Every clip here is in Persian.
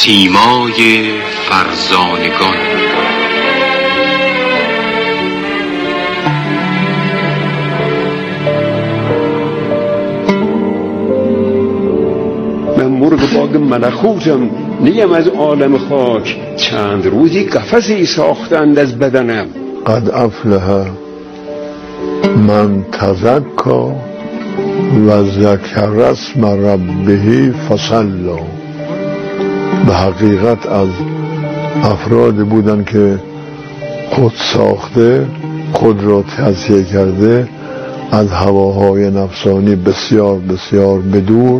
سیمای فرزانگان. من مرغ باغ ملکوتم، نیم از عالم خاک. چند روزی قفسی ساختند از بدنم. قد افلح من تزکا و ذکر اسم ربه فصلی. به حقیقت از افرادی بودن که خود ساخته، خود را تزکیه کرده، از هواهای نفسانی بسیار بسیار بدور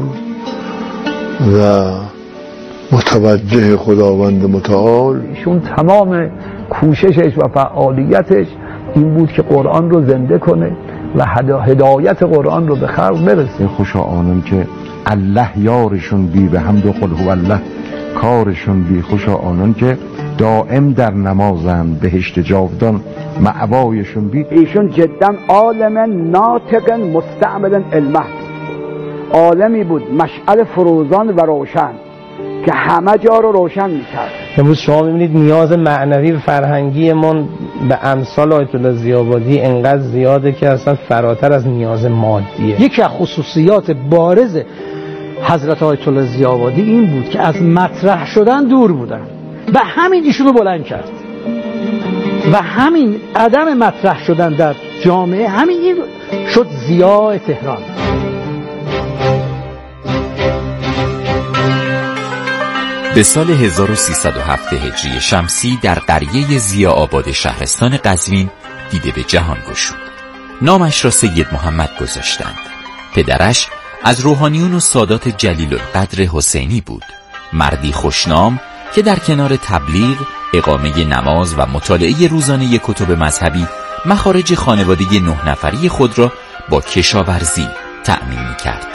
و متوجه خداوند متعال. ایشون تمام کوششش و فعالیتش این بود که قرآن رو زنده کنه و هدایت قرآن رو به خلق برسه. خوشا آنان که الله یارشون بی به حمد و قل هو الله کارشون بی. خوشا آنان که دائم در نمازند بهشت جاودان مأوایشون بی. ایشون جدا عالم ناطق مستعمل علمه، عالمی بود مشعل فروزان و روشن که همه جا رو روشن میکرد. امروز شما میبینید نیاز معنوی و فرهنگی من به امثال آیت الله ضیاءآبادی انقدر زیاده که اصلا فراتر از نیاز مادیه. یکی از خصوصیات بارز حضرت آیت الله ضیاءآبادی این بود که از مطرح شدن دور بودن و همین ایشونو بلند کرد و همین عدم مطرح شدن در جامعه، همین این شد ضیاء تهران. به سال 1307 هجری شمسی در قریه ضیاءآباد شهرستان قزوین دیده به جهان گشود. نامش را سید محمد گذاشتند. پدرش از روحانیون و سادات جلیل القدر حسینی بود، مردی خوشنام که در کنار تبلیغ، اقامه نماز و مطالعه روزانه کتب مذهبی مخارج خانواده 9 نفری خود را با کشاورزی تأمین می‌کرد.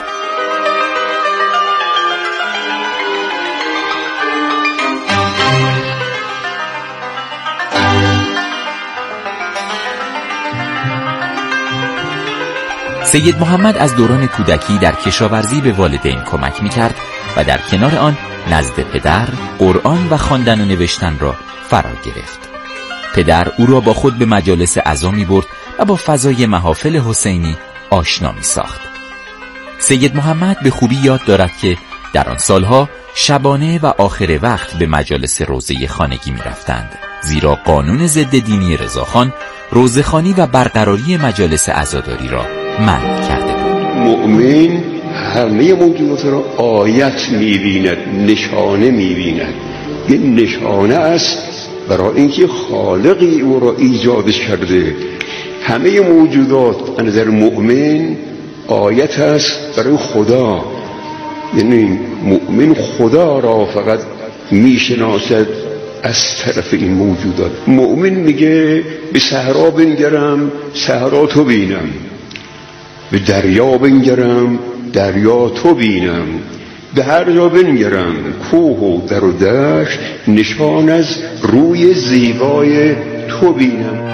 سید محمد از دوران کودکی در کشاورزی به والدین کمک می‌کرد و در کنار آن نزد پدر قرآن و خواندن و نوشتن را فرا گرفت. پدر او را با خود به مجالس عزا می‌برد و با فضای محافل حسینی آشنا می‌ساخت. سید محمد به خوبی یاد دارد که در آن سالها شبانه و آخر وقت به مجالس روضه خانگی می‌رفتند، زیرا قانون ضد دینی رضاخان روضه‌خوانی و برقراری مجالس عزاداری را منع کرده بود. مؤمن همه موجودات را آیت می‌بیند، نشانه می‌بیند. یه نشانه است برای اینکه خالقی او را ایجادش کرده. همه موجودات از نظر مؤمن آیت است برای خدا. یعنی مؤمن خدا را فقط میشناسد از طرف این موجودات. مؤمن میگه به صحرا بنگرم، صحرا تو بینم، به دریا بنگرم، دریا تو بینم، به هر جا بنگرم، کوه و در و دشت، نشان از روی زیبای تو بینم.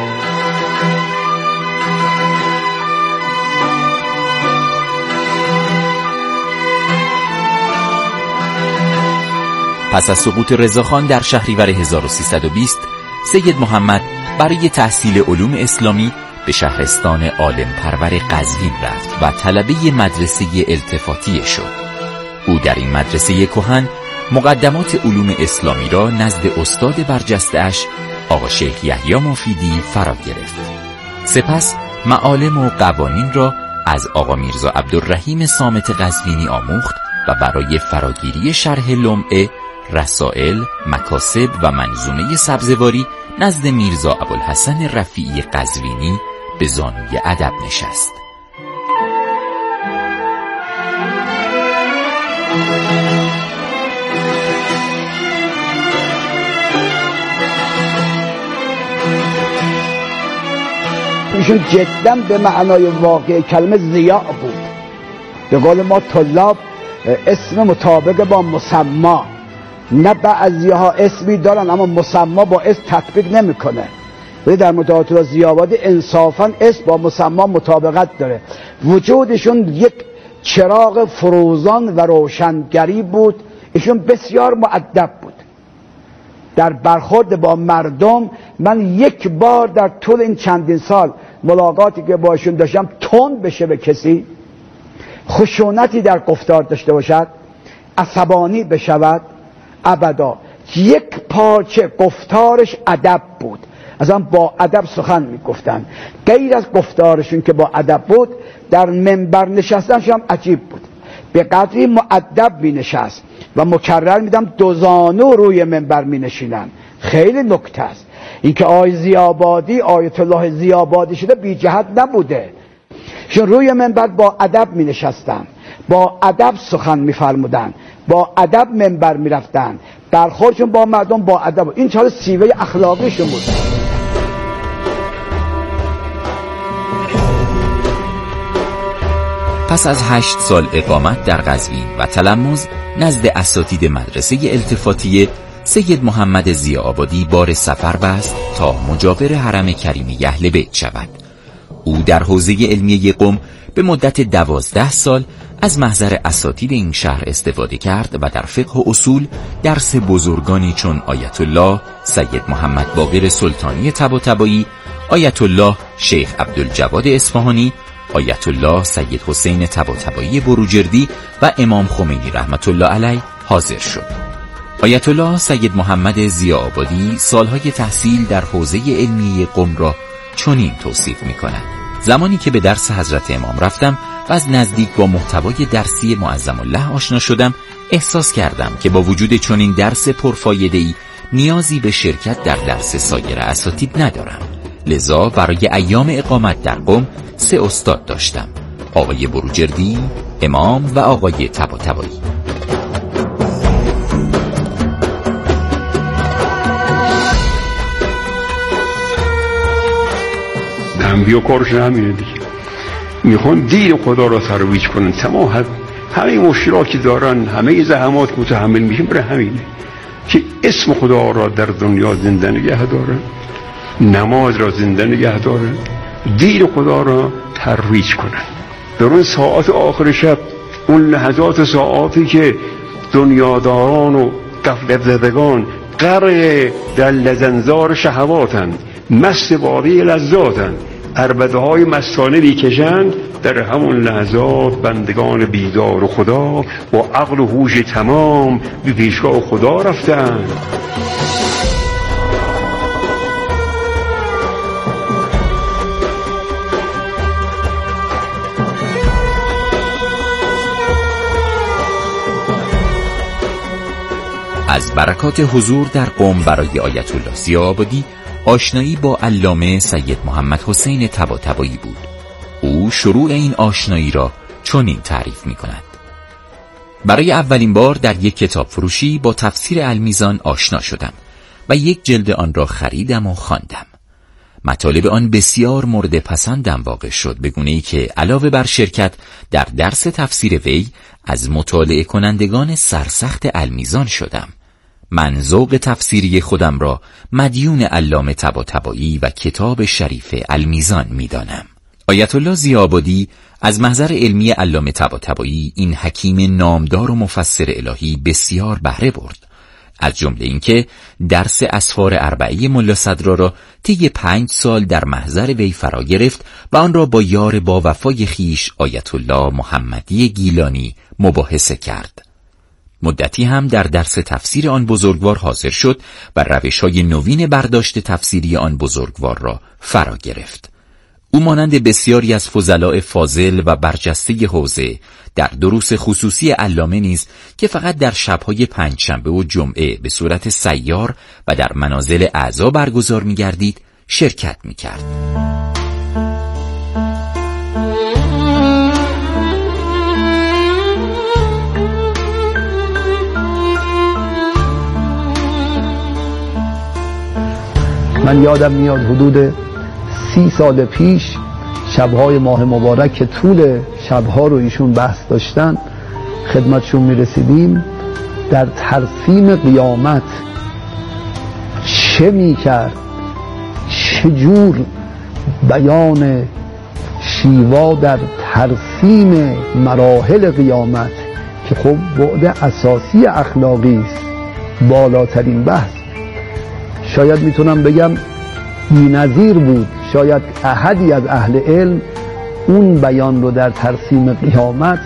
پس از سقوط رضاخان در شهریور 1320 سید محمد برای تحصیل علوم اسلامی به شهرستان عالم پرور قزوین رفت و طلبه مدرسه التفاطی شد. او در این مدرسه کهن مقدمات علوم اسلامی را نزد استاد برجسته‌اش آقا شیخ یحیی مفیدی فرا گرفت. سپس معالم و قوانین را از آقا میرزا عبدالرحیم صامت قزوینی آموخت و برای فراگیری شرح لمعه، رسائل، مکاسب و منظومه سبزواری نزد میرزا ابوالحسن رفیعی قزوینی به زانوی ادب نشست. ایشون جدا به معنای واقعی کلمه ضیاء بود. به قول ما طلاب اسم مطابق با مسمی، نه بعضی‌ها اسمی دارن اما مسمی با اسم تطبیق نمیکنه. ولی در مطالعات ضیاءآبادی انصافا اسم با مسمی مطابقت داره. وجودشون یک چراغ فروزان و روشنگری بود. ایشون بسیار مؤدب بود در برخورد با مردم. من یک بار در طول این چندین سال ملاقاتی که با ایشون داشتم تند بشه به کسی، خشونتی در گفتار داشته باشد، عصبانی بشود، ابدا. یک پارچه گفتارش ادب بود، اصلا با ادب سخن میگفتن. غیر از گفتارشون که با ادب بود، در منبر نشستنش هم عجیب بود. به قدری مؤدب می نشست و مکرر میدم دوزانو روی منبر می نشینن. خیلی نکته است اینکه آیت الله ضیاءبادی شده بی جهت نبوده. چون روی منبر با ادب می نشستن، با ادب سخن می فرمودن، با ادب منبر می رفتن، برخوردشون با مردم با ادب. این چاره سیوه اخلاقیشون بود. پس از 8 سال اقامت در قزوین و تلمذ نزد اساتید مدرسه التفاتیه، سید محمد ضیاءبادی بار سفر بست تا مجاور حرم کریم اهل بیت شود. او در حوزه علمیه قم به مدت 12 سال از محضر اساتید این شهر استفاده کرد و در فقه و اصول درس بزرگانی چون آیت الله سید محمد باقر سلطانی طباطبایی، آیت الله شیخ عبدالجواد اصفهانی، آیت الله سید حسین طباطبایی بروجردی و امام خمینی رحمت الله علیه حاضر شد. آیت الله سید محمد ضیاءبادی سالهای تحصیل در حوزه علمی قم را چنین توصیف می‌کند: زمانی که به درس حضرت امام رفتم و از نزدیک با محتوای درسی معظم الله آشنا شدم، احساس کردم که با وجود چنین درس پرفایده‌ای نیازی به شرکت در درس سایر اساتید ندارم. لذا برای ایام اقامت در قم 3 استاد داشتم: آقای بروجردی، امام و آقای طباطبایی. انبیا کارشون همینه دیگه، میخوان دین خدا را ترویج کنن. تمام همه مشکلاتی دارن، همه زحمات متحمل میشن برای همینه که اسم خدا را در دنیا زنده نگه دارن، نماز را زنده نگه دارن، دین خدا را ترویج کنن. در اون ساعات آخر شب، اون لحظات ساعاتی که دنیاداران و غفلت زدگان غرق در لزنزار شهواتند، مست باقی لذاتند، عربده های مستانه میکشند، در همون لحظات بندگان بیدار و خدا با عقل و هوش تمام به پیشگاه خدا رفتند. از برکات حضور در قم برای آیت الله ضیاءبادی آشنایی با علامه سید محمد حسین طباطبایی بود. او شروع این آشنایی را چنین تعریف می کند: برای اولین بار در یک کتاب فروشی با تفسیر المیزان آشنا شدم و یک جلد آن را خریدم و خواندم. مطالب آن بسیار مورد پسندم واقع شد، به گونه‌ای که علاوه بر شرکت در درس تفسیر وی از مطالعه کنندگان سرسخت المیزان شدم. من ذوق تفسیری خودم را مدیون علامه طباطبایی و کتاب شریف المیزان می‌دانم. آیت الله ضیاءبادی از محضر علمی علامه طباطبایی، این حکیم نامدار و مفسر الهی، بسیار بهره برد. از جمله اینکه درس اسفار اربعه ملا صدرا را طی 5 سال در محضر وی فرا گرفت و آن را با یار با وفای خیش آیت الله محمدی گیلانی مباحثه کرد. مدتی هم در درس تفسیر آن بزرگوار حاضر شد و روش‌های نوین برداشت تفسیری آن بزرگوار را فرا گرفت. او مانند بسیاری از فضلاء فاضل و برجسته حوزه در دروس خصوصی علامه نیز که فقط در شب‌های پنجشنبه و جمعه به صورت سیار و در منازل اعضا برگزار می‌گردید شرکت می‌کرد. من یادم میاد حدود 30 سال پیش شبهای ماه مبارک که طول شبها رو ایشون بحث داشتن خدمتشون میرسیدیم، در ترسیم قیامت چه میکرد، چجور بیان شیوا در ترسیم مراحل قیامت که خب بعد اساسی اخلاقی است، بالاترین بحث. شاید میتونم بگم بی‌نظیر بود. شاید احدی از اهل علم اون بیان رو در ترسیم قیامت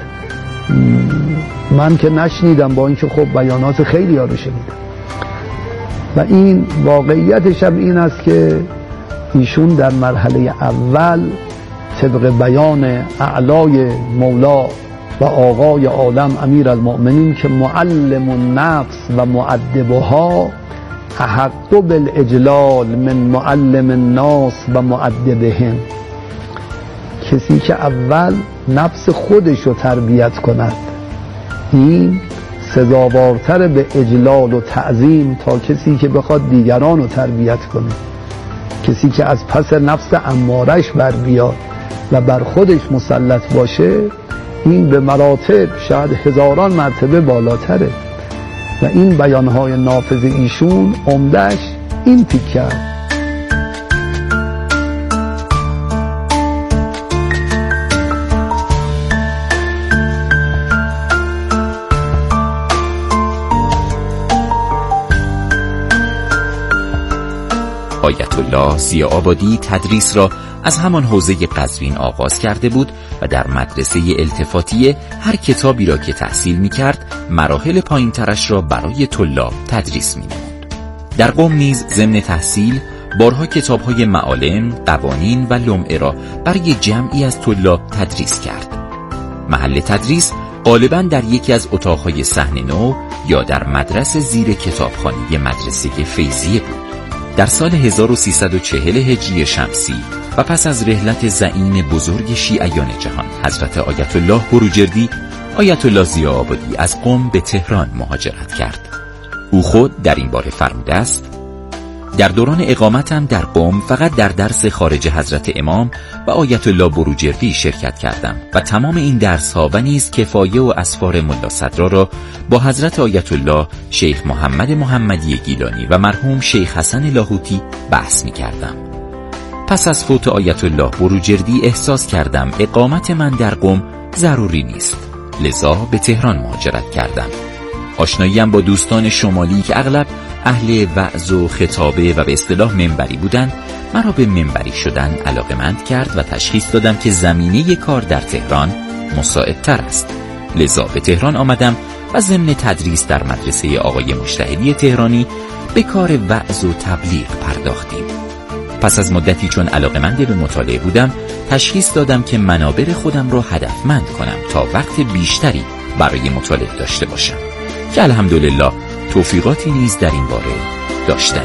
من که نشنیدم، با اینکه خب بیانات خیلی ها رو شنیدم. و این واقعیتش هم این است که ایشون در مرحله اول طبق بیان اعلای مولا و آقای عالم امیر المؤمنین که معلم النفس و مؤدبها احق بالاجلال من معلم الناس و مؤدبهم، کسی که اول نفس خودش رو تربیت کند این سزاوارتر به اجلال و تعظیم تا کسی که بخواد دیگران رو تربیت کنه. کسی که از پس نفس امارش بر بیاد و بر خودش مسلط باشه این به مراتب شاید هزاران مرتبه بالاتره. و این بیانهای نافذ ایشون عمدش این تیکه. آیت الله ضیاء‌آبادی تدریس را از همان حوزه قزوین آغاز کرده بود و در مدرسه التفاتیه هر کتابی را که تحصیل می کرد مراحل پایین ترش را برای طلاب تدریس می نمود. در قم نیز ضمن تحصیل بارها کتاب‌های معالم، قوانین و لمعه را برای جمعی از طلاب تدریس کرد. محل تدریس غالباً در یکی از اتاق‌های صحن نو یا در مدرسه زیر کتابخانه مدرسه فیضیه بود. در سال 1340 هجری شمسی و پس از رحلت زعیم بزرگ شیعیان جهان حضرت آیت الله بروجردی، آیت الله ضیاء‌آبادی از قم به تهران مهاجرت کرد. او خود در این باره فرموده است: در دوران اقامتم در قم فقط در درس خارج حضرت امام و آیت الله بروجردی شرکت کردم و تمام این درس ها و نیز کفایه و اسفار ملا صدرا را با حضرت آیت الله شیخ محمد محمدی گیلانی و مرحوم شیخ حسن لاهوتی بحث می کردم. پس از فوت آیت الله بروجردی احساس کردم اقامت من در قم ضروری نیست، لذا به تهران مهاجرت کردم. آشناییم با دوستان شمالی که اغلب اهل وعظ و خطابه و به اصطلاح منبری بودند مرا به منبری شدن علاقه‌مند کرد و تشخیص دادم که زمینه کار در تهران مساعدتر است. لذا به تهران آمدم و ضمن تدریس در مدرسه آقای مجتهدی تهرانی به کار وعظ و تبلیغ پرداختیم. پس از مدتی چون علاقه‌مند به مطالعه بودم تشخیص دادم که منابر خودم را هدفمند کنم تا وقت بیشتری برای مطالعه داشته باشم که الحمدلله توفیقاتی نیز در این باره داشتم.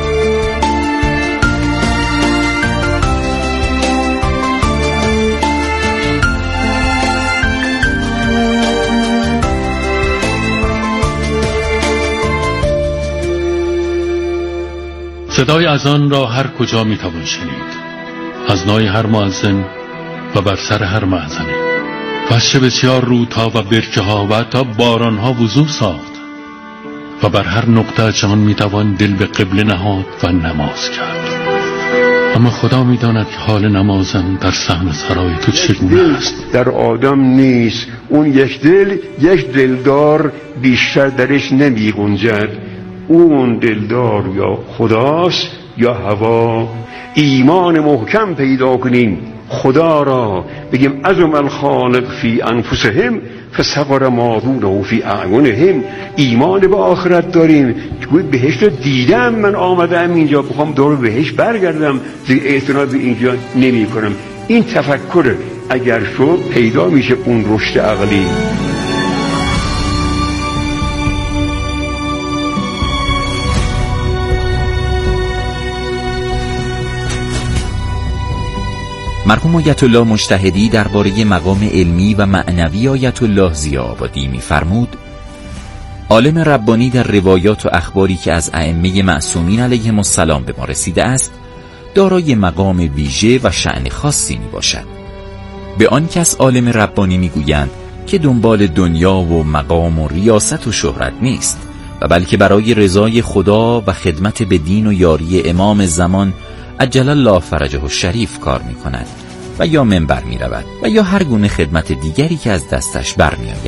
صدای اذان را هر کجا میتوان شنید، از نای هر مؤذن و بر سر هر مأذنه. وحش بسیار رودها و برکه ها و حتی باران ها وضوح ساخت و بر هر نقطه جهان میتوان دل به قبله نهاد و نماز کرد. اما خدا میداند که حال نمازم در صحن سرای تو چگونه است. در آدم نیست اون یک دلدار بیشتر درش نمی گنجد. اون دلدار یا خداست یا هوا. ایمان محکم پیدا کنیم خدا را، بگیم عظم الخالق فی انفسهم فصغر ما دونه فی اعینهم. ایمان به آخرت داریم که بهشت دیدم، من آمدم اینجا بخوام دور بهشت برگردم، اعتنا به اینجا نمی کنم. این تفکر اگر شد پیدا میشه اون رشد عقلی. مرحوم آیت الله مجتهدی درباره مقام علمی و معنوی آیت الله ضیاء‌آبادی می‌فرمود: عالم ربانی در روایات و اخباری که از ائمه معصومین علیهم السلام به ما رسیده است دارای مقام ویژه و شأن خاصی میباشد. به آن کس عالم ربانی میگویند که دنبال دنیا و مقام و ریاست و شهرت نیست و بلکه برای رضای خدا و خدمت به دین و یاری امام زمان عجل الله فرجه الشریف کار می کند و یا منبر می رود و یا هر گونه خدمت دیگری که از دستش برمی آید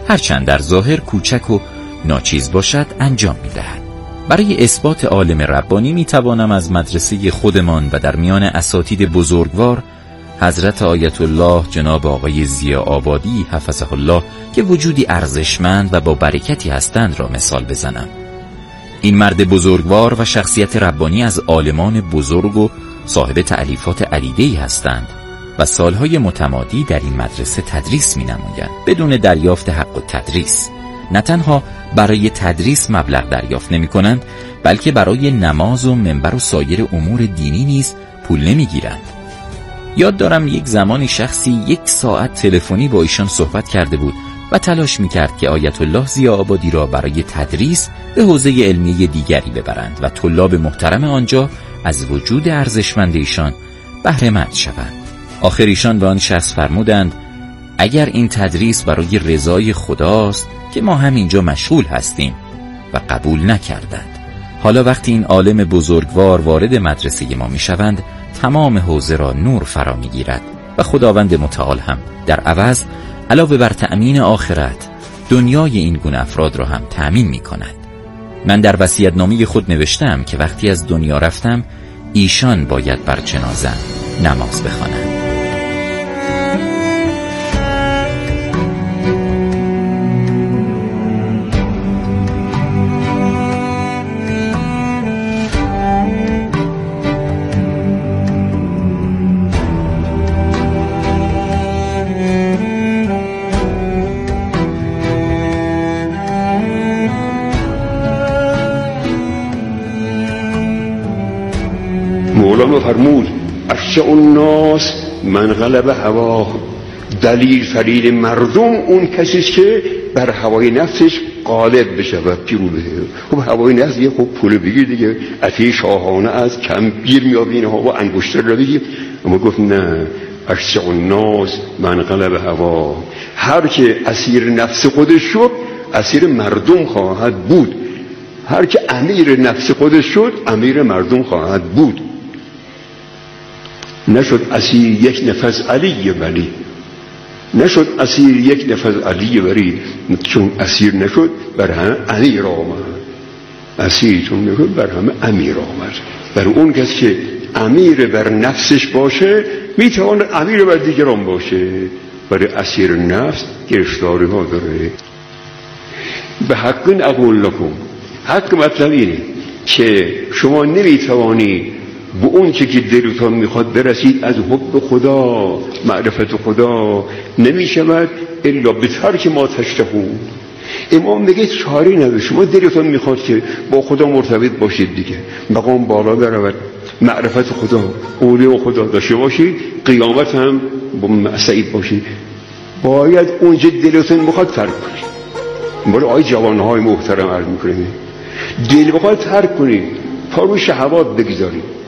هرچند در ظاهر کوچک و ناچیز باشد انجام می‌دهد. برای اثبات عالم ربانی می‌توانم از مدرسه خودمان و در میان اساتید بزرگوار حضرت آیت الله جناب آقای ضیا آبادی حفظه الله که وجودی ارزشمند و با برکتی هستند را مثال بزنم. این مرد بزرگوار و شخصیت ربانی از عالمان بزرگ و صاحب تألیفات عدیده‌ای هستند و سالهای متمادی در این مدرسه تدریس می‌نمایند بدون دریافت حق التدریس. نه تنها برای تدریس مبلغ دریافت نمی‌کنند، بلکه برای نماز و منبر و سایر امور دینی نیز پول نمی‌گیرند. یاد دارم یک زمانی شخصی 1 ساعت تلفنی با ایشان صحبت کرده بود و تلاش می‌کرد که آیت الله ضیا آبادی را برای تدریس به حوزه علمی دیگری ببرند و طلاب محترم آنجا از وجود ارزشمند ایشان بهره مند شوند. آخر ایشان به آن شخص فرمودند اگر این تدریس برای رضای خداست که ما هم اینجا مشغول هستیم، و قبول نکردند. حالا وقتی این عالم بزرگوار وارد مدرسه ما میشوند، تمام حوزه را نور فرا میگیرد و خداوند متعال هم در عوض علاوه بر تأمین آخرت دنیای این گونه افراد را هم تأمین می کند. من در وصیت‌نامه خود نوشتم که وقتی از دنیا رفتم ایشان باید بر جنازه‌ام نماز بخوانند. مولانا فرمود اشجع الناس من غلب هواه، دلیل فلیل مردم اون کسیست که بر هوای نفسش غالب بشه و پیرو بشه. خب هوای نفس یه خوب پول بگیر دیگه، عطیه شاهانه از کم گیر میابین ها و انگشتر رو بگیر. اما گفت نه، اشجع الناس من غلب هواه، هر که اسیر نفس خودش شد اسیر مردم خواهد بود، هر که امیر نفس خودش شد امیر مردم خواهد بود. نشد اسیر یک نفس علی ولی، نشد اسیر یک نفس علی ولی، چون اسیر نشد بر همه امیر آمد، اسیر چون نشد بر همه امیر آمد. بر اون کس که امیر بر نفسش باشه میتواند امیر بر دیگران باشه. برای اسیر نفس گرفتاری ها داره. به حق اقول لکم، حق مطلب اینه که شما نمیتوانی به اون چه که دلتان میخواد برسید. از حب خدا، معرفت خدا نمیشود الا به ترک ما تشتهون. امام میگه چاری نداره، شما دلتان میخواد که با خدا مرتبط باشید دیگه، مقام بالا برود، معرفت خدا، اولیاء خدا داشته باشید، قیامت هم با سعید باشید. باید اونجا دلتان میخواد ترک کنید. برای آی جوانهای محترم عرض میکنیم دل بخواد ترک کنید، پا روی شهوات بگذارید.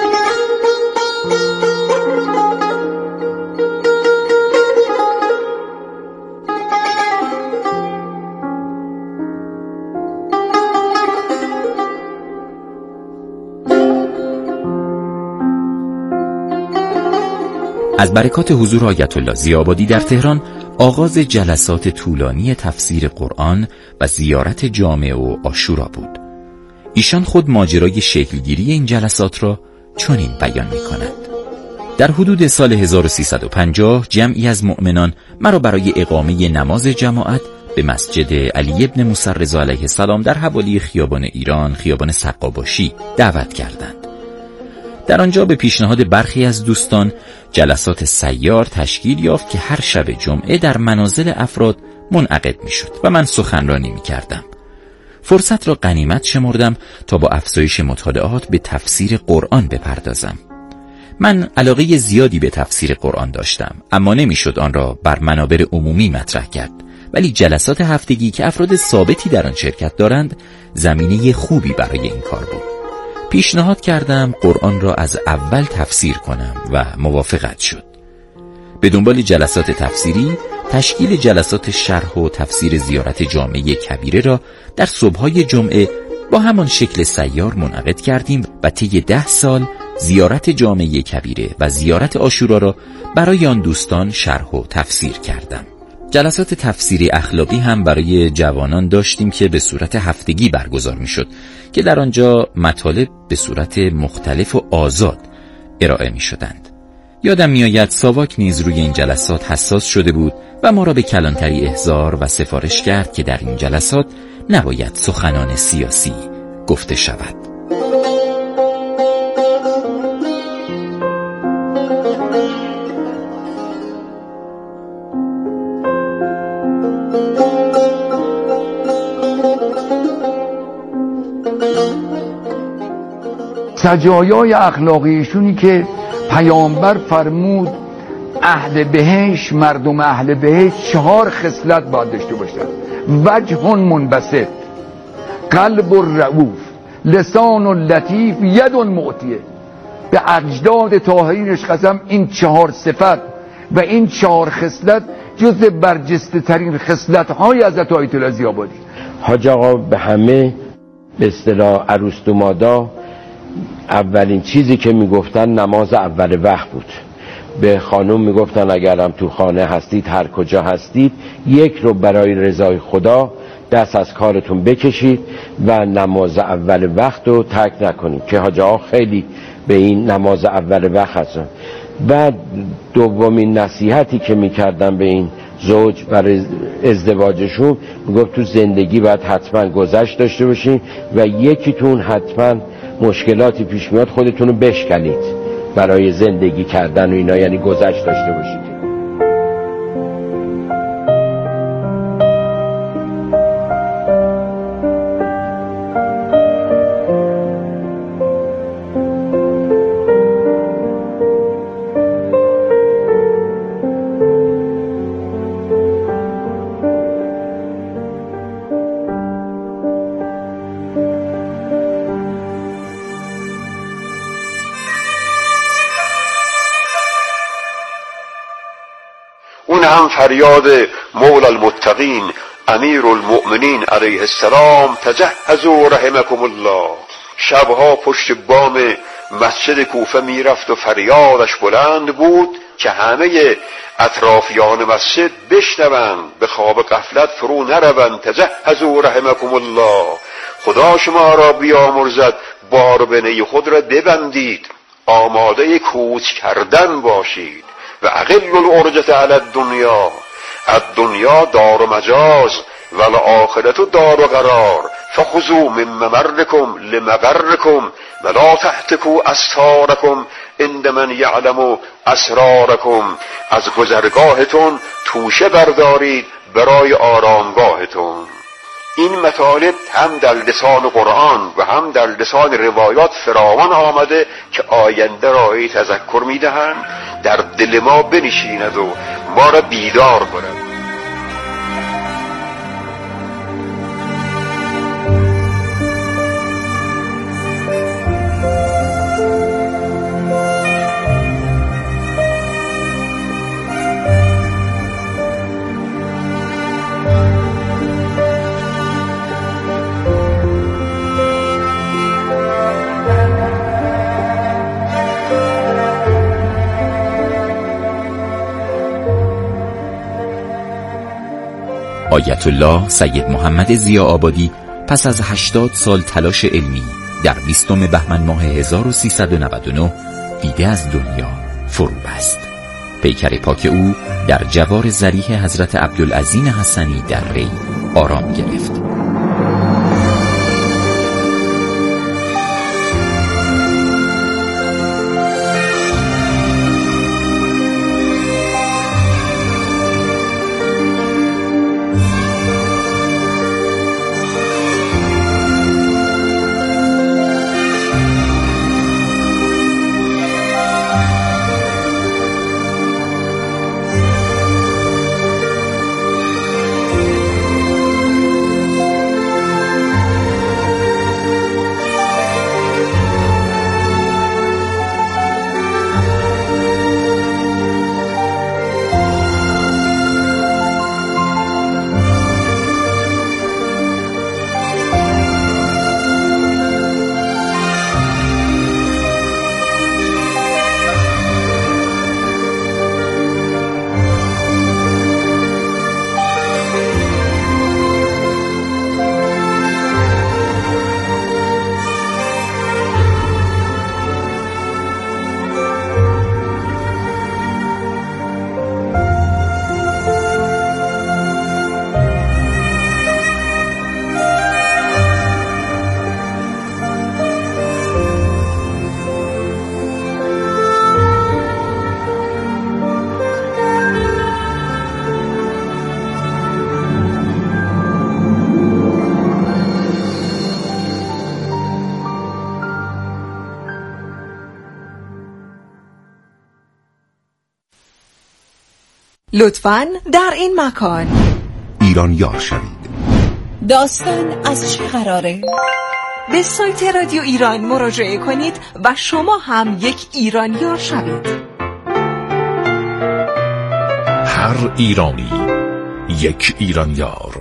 از برکات حضور آیت الله ضیا آبادی در تهران آغاز جلسات طولانی تفسیر قرآن و زیارت جامع و عاشورا بود. ایشان خود ماجرای شکلگیری این جلسات را چنین بیان می کند. در حدود سال 1350 جمعی از مؤمنان مرا برای اقامه نماز جماعت به مسجد علی ابن موسی رضا علیه السلام در حوالی خیابان ایران، خیابان سقاباشی دعوت کردند. در آنجا به پیشنهاد برخی از دوستان جلسات سیار تشکیل یافت که هر شب جمعه در منازل افراد منعقد می شد و من سخنرانی می کردم. فرصت را غنیمت شمردم تا با افزایش مطالعات به تفسیر قرآن بپردازم. من علاقه زیادی به تفسیر قرآن داشتم، اما نمیشد آن را بر منابر عمومی مطرح کرد، ولی جلسات هفتگی که افراد ثابتی در آن شرکت دارند زمینه خوبی برای این کار بود. پیشنهاد کردم قرآن را از اول تفسیر کنم و موافقت شد. به دنبال جلسات تفسیری تشکیل جلسات شرح و تفسیر زیارت جامع کبیره را در صبح‌های جمعه با همان شکل سیار منعقد کردیم و طی 10 سال زیارت جامع کبیره و زیارت عاشورا را برای آن دوستان شرح و تفسیر کردم. جلسات تفسیری اخلاقی هم برای جوانان داشتیم که به صورت هفتگی برگزار می شد که در آنجا مطالب به صورت مختلف و آزاد ارائه می شدند. یادم می آید ساواک نیز روی این جلسات حساس شده بود و ما را به کلانتری احضار و سفارش کرد که در این جلسات نباید سخنان سیاسی گفته شود. سجایای اخلاقیشونی که پیامبر فرمود اهل بهشت، مردم اهل بهشت 4 خصلت باید داشته باشند: وجه منبسط، قلب رؤوف، لسان لطیف، ید معطیه. به اجداد طاهرینش قسم این 4 صفت و این 4 خصلت جز برجسته ترین خصلت های حضرت آیت الله زیابادی. حاج آقا به همه به اصطلاح ارسطومادا اولین چیزی که میگفتن نماز اول وقت بود. به خانم میگفتن اگرم تو خانه هستید، هر کجا هستید، 1 رو برای رضای خدا دست از کارتون بکشید و نماز اول وقت رو ترک نکنید، که حاج آقا خیلی به این نماز اول وقت هستن. بعد دومین نصیحتی که میکردن به این زوج برای ازدواجشون، میگفت تو زندگی باید حتما گذشت داشته باشین و یکیتون حتما مشکلاتی پیش میاد خودتون رو بشکنید برای زندگی کردن و اینا، یعنی گذشت داشته باشید. هم فریاد مولا المتقین امیر المؤمنین علیه السلام تجهزوا رحمکم الله. شبها پشت بام مسجد کوفه میرفت و فریادش بلند بود که همه اطرافیان مسجد بشنوند، به خواب غفلت فرو نروند. تجهزوا رحمکم الله، خدا شما را بیامرزد، باربنه خود را ببندید، آماده کوچ کردن باشید. و اقل العرجة علی الدنیا، الدنیا دار مجاز و الاخرة دار قرار، فخذوا من ممرکم لمغرکم و لا تهتکوا استارکم عند من یعلم اسرارکم. از گذرگاهتون توشه بردارید برای آرامگاهتون. این مطالب هم در لسان قرآن و هم در لسان روایات فراوان آمده که آینده را تذکر میدهند، در دل ما بنشیند و ما را بیدار کند. آیت الله سید محمد ضیاءآبادی پس از 80 سال تلاش علمی در 20 بهمن ماه 1399 دیده از دنیا فرو بست. پیکر پاک او در جوار ضریح حضرت عبدالعظیم حسنی در ری آرام گرفت. لطفاً در این مکان ایران یار شوید. داستان از چه قراره؟ به سایت رادیو ایران مراجعه کنید و شما هم یک ایرانیار شوید. هر ایرانی یک ایرانیار.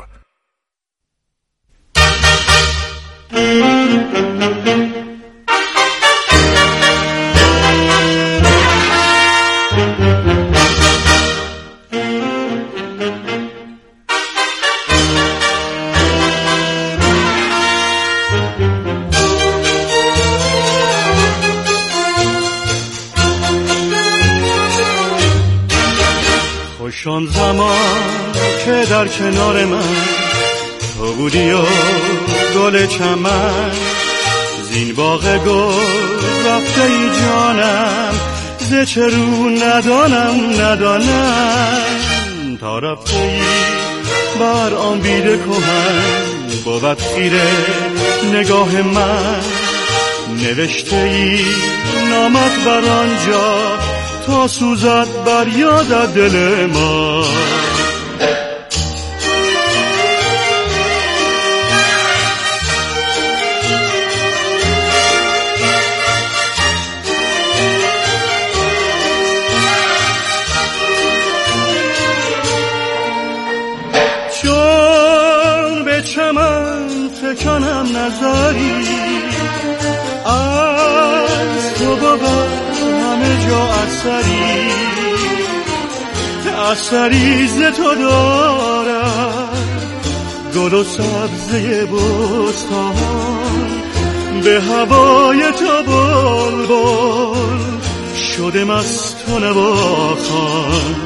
خوشان زمان که در کنار من تو بودی و گل چمن، زین باغ گل رفته ای جانم، ز چه رو ندانم تا رفته ای بر آن بیده کهن، بود خیره نگاه من، نوشته ای نامت بر آنجا تا سوزد بر یاد دل ما. چون به چمن فکنم نظری، از تو بابا همه جا اثری ز تو دارد، گل و سبزه بستان، به هوای تو بلبل شده مست و نواخوان.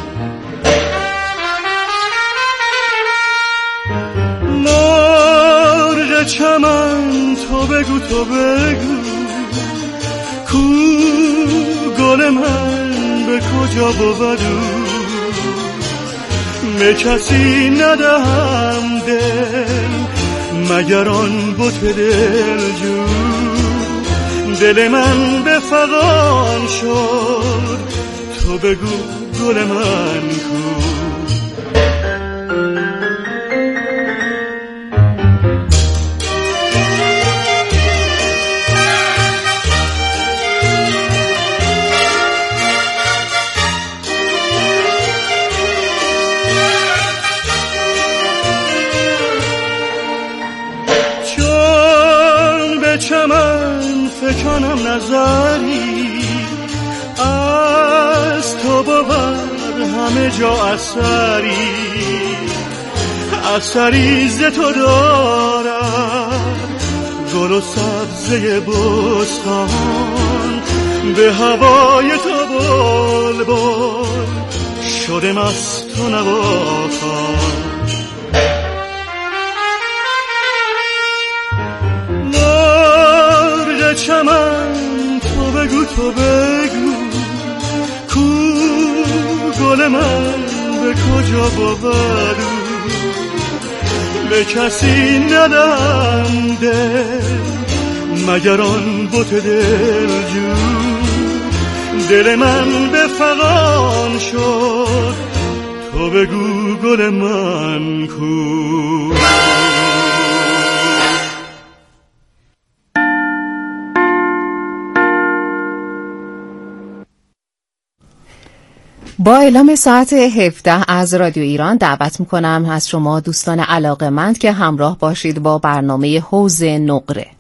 مرغ چمن تو بگو کو گل من به کجا بود، به کسی ندهم دل مگر آن بت دلجو، دل من به فغان شد تو بگو گل من کو. چمن فکنم نظری، از تو بود همه جا اثری ز تو دارد، گل و سبزه بستان، به هوای تو بلبل شده مست و نواخوان. چمن تو بگو کو گل من به کجا بود، به کسی ندم دل مگر آن بت دلجو، دل من به فغان شد تو بگو گل من کو. با اعلام ساعت 17 از رادیو ایران دعوت میکنم از شما دوستان علاقه‌مند که همراه باشید با برنامه حوض نقره.